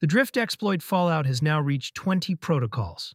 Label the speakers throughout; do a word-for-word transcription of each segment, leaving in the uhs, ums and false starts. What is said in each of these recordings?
Speaker 1: The Drift exploit fallout has now reached twenty protocols.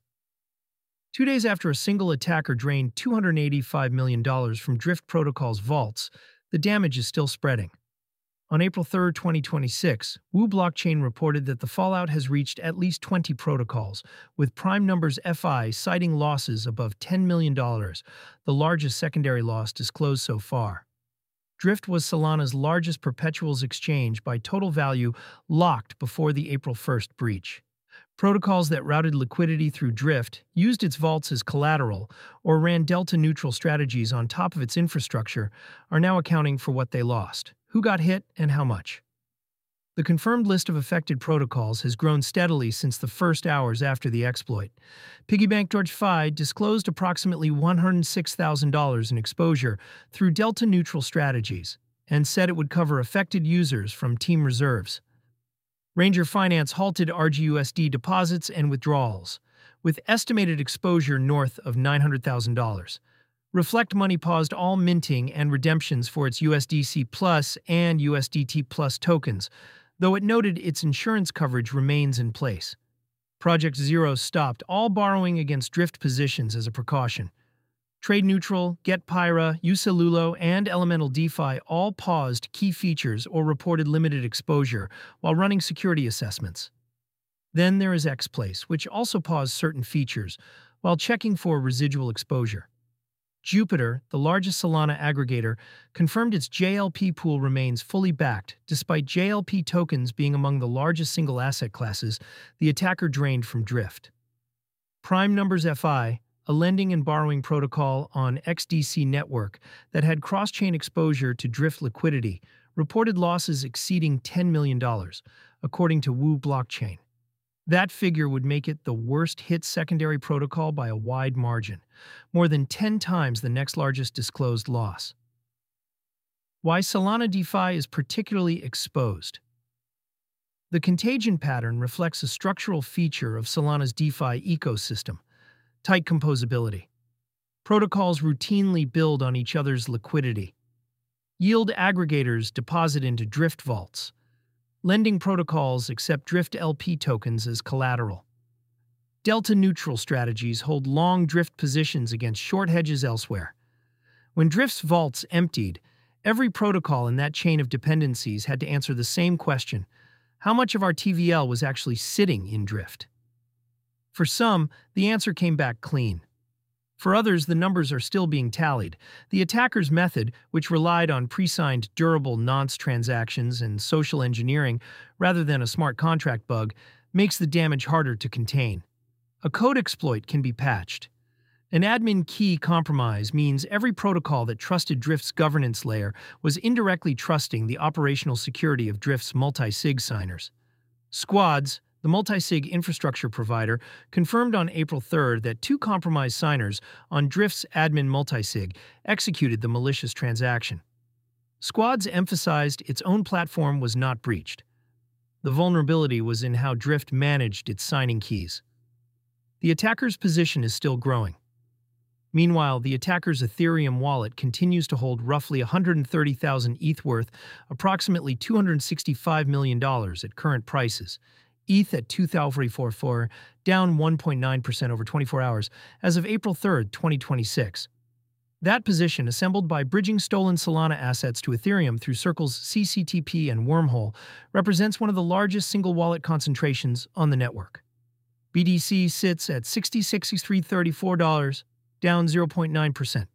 Speaker 1: Two days after a single attacker drained two hundred eighty-five million dollars from Drift Protocol's vaults, the damage is still spreading. On April third, twenty twenty-six, Wu Blockchain reported that the fallout has reached at least twenty protocols, with prime numbers F I citing losses above ten million dollars, the largest secondary loss disclosed so far. Drift was Solana's largest perpetuals exchange by total value locked before the April first breach. Protocols that routed liquidity through Drift, used its vaults as collateral, or ran delta-neutral strategies on top of its infrastructure are now accounting for what they lost, who got hit, and how much. The confirmed list of affected protocols has grown steadily since the first hours after the exploit. Piggybank DogeFi disclosed approximately one hundred six thousand dollars in exposure through delta-neutral strategies and said it would cover affected users from team reserves. Ranger Finance halted R G U S D deposits and withdrawals, with estimated exposure north of nine hundred thousand dollars. Reflect Money paused all minting and redemptions for its U S D C Plus and U S D T Plus tokens, though it noted its insurance coverage remains in place. Project Zero stopped all borrowing against Drift positions as a precaution. Trade Neutral, GetPyra, Usalulo, and Elemental DeFi all paused key features or reported limited exposure while running security assessments. Then there is Xplace, which also paused certain features while checking for residual exposure. Jupiter, the largest Solana aggregator, confirmed its J L P pool remains fully backed, despite J L P tokens being among the largest single asset classes the attacker drained from Drift. Prime Numbers F I, a lending and borrowing protocol on X D C network that had cross-chain exposure to Drift liquidity, reported losses exceeding ten million dollars, according to Wu Blockchain. That figure would make it the worst-hit secondary protocol by a wide margin, more than ten times the next largest disclosed loss. Why Solana DeFi is particularly exposed. The contagion pattern reflects a structural feature of Solana's DeFi ecosystem: tight composability. Protocols routinely build on each other's liquidity. Yield aggregators deposit into Drift vaults. Lending protocols accept Drift L P tokens as collateral. Delta-neutral strategies hold long Drift positions against short hedges elsewhere. When Drift's vaults emptied, every protocol in that chain of dependencies had to answer the same question: how much of our T V L was actually sitting in Drift? For some, the answer came back clean. For others, the numbers are still being tallied. The attacker's method, which relied on pre-signed durable nonce transactions and social engineering rather than a smart contract bug, makes the damage harder to contain. A code exploit can be patched. An admin key compromise means every protocol that trusted Drift's governance layer was indirectly trusting the operational security of Drift's multi-sig signers. Squads, the multi-sig infrastructure provider, confirmed on April third that two compromised signers on Drift's admin multi-sig executed the malicious transaction. Squads emphasized its own platform was not breached. The vulnerability was in how Drift managed its signing keys. The attacker's position is still growing. Meanwhile, the attacker's Ethereum wallet continues to hold roughly one hundred thirty thousand E T H worth approximately two hundred sixty-five million dollars at current prices. E T H at two thousand forty-four, down one point nine percent over twenty-four hours as of April third, twenty twenty-six. That position, assembled by bridging stolen Solana assets to Ethereum through Circle's C C T P and Wormhole, represents one of the largest single wallet concentrations on the network. B D C sits at sixty-six thousand three hundred thirty-four dollars, down zero point nine percent.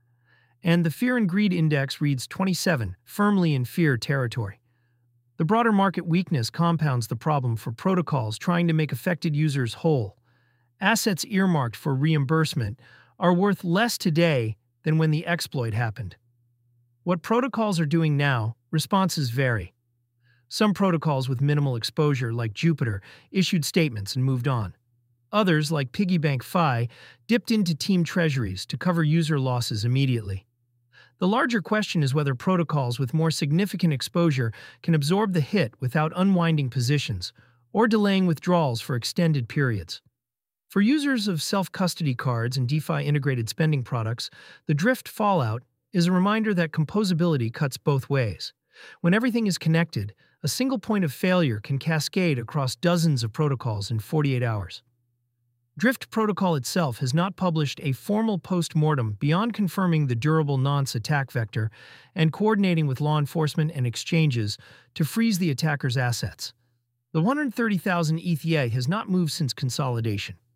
Speaker 1: And the Fear and Greed Index reads twenty-seven, firmly in fear territory. The broader market weakness compounds the problem for protocols trying to make affected users whole. Assets earmarked for reimbursement are worth less today than when the exploit happened. What protocols are doing now, responses vary. Some protocols with minimal exposure, like Jupiter, issued statements and moved on. Others, like Piggybank Fi, dipped into team treasuries to cover user losses immediately. The larger question is whether protocols with more significant exposure can absorb the hit without unwinding positions or delaying withdrawals for extended periods. For users of self-custody cards and DeFi integrated spending products, the Drift fallout is a reminder that composability cuts both ways. When everything is connected, A single point of failure can cascade across dozens of protocols in forty-eight hours. Drift Protocol itself has not published a formal post-mortem beyond confirming the durable nonce attack vector and coordinating with law enforcement and exchanges to freeze the attacker's assets. The one hundred thirty thousand E T H has not moved since consolidation.